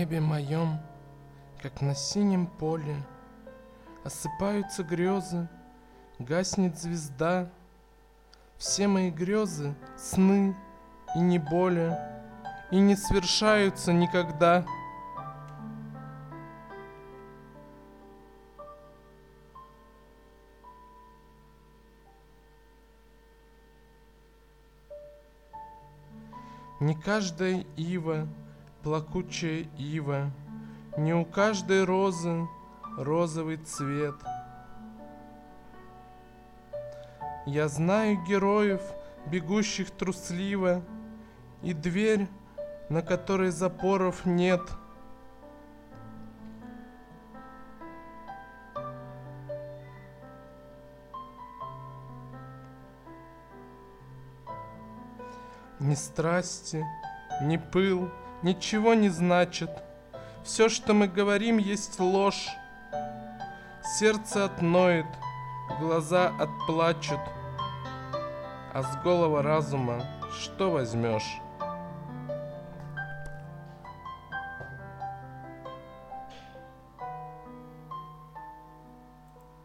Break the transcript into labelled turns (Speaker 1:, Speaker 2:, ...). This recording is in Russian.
Speaker 1: небе моем, как на синем поле, осыпаются грезы, гаснет звезда. Все мои грезы — сны и не более, и не свершаются никогда. Не каждая ива — плакучая ива, не у каждой розы розовый цвет. Я знаю героев, бегущих трусливо, и дверь, на которой запоров нет. Ни страсти, ни пыл ничего не значит. Все, что мы говорим, есть ложь. Сердце отноет, глаза отплачут, а с голого разума что возьмешь?